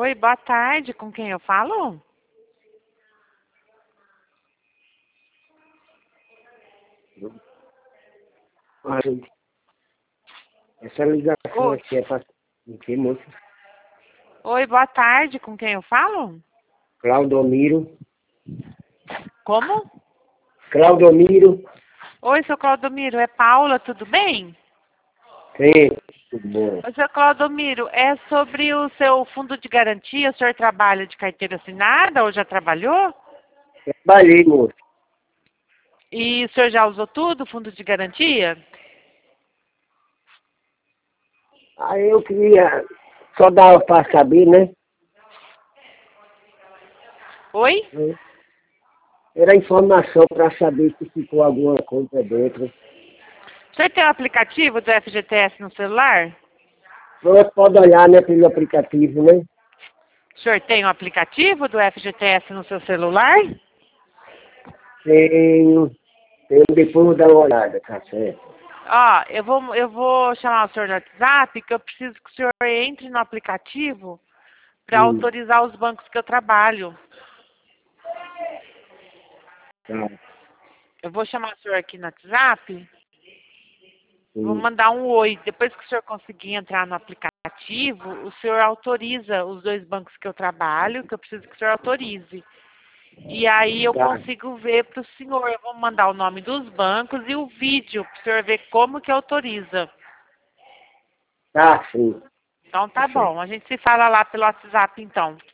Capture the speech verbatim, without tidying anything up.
Oi, boa tarde. Com quem eu falo? Olha, essa ligação Oi. aqui é para o que, moça? Oi, boa tarde. Com quem eu falo? Claudomiro. Como? Claudomiro. Oi, seu Claudomiro. É Paula, tudo bem? Sim, tudo bom. Oi, seu Claudomiro, é sobre o seu fundo de garantia. O senhor trabalha de carteira assinada ou já trabalhou? Trabalhei, moço. E o senhor já usou tudo, o fundo de garantia? Aí eu queria só dar para saber, né? Oi? Era informação para saber se ficou alguma coisa dentro. O senhor tem o aplicativo do F G T S no celular? Você pode olhar, né, pelo aplicativo, né? O senhor tem o aplicativo do F G T S no seu celular? Tenho. Tenho, depois vou dar uma olhada, tá certo? Ó, eu vou, eu vou chamar o senhor no WhatsApp, que eu preciso que o senhor entre no aplicativo para Hum, autorizar os bancos que eu trabalho. tá. Eu vou chamar o senhor aqui no WhatsApp, vou Hum, mandar um oi. Depois que o senhor conseguir entrar no aplicativo, o senhor autoriza os dois bancos que eu trabalho, que eu preciso que o senhor autorize. E aí eu tá. consigo ver para o senhor. Eu vou mandar o nome dos bancos e o vídeo para o senhor ver como que autoriza. Tá, sim. Então Tá tá certo. bom, a gente se fala lá pelo WhatsApp então.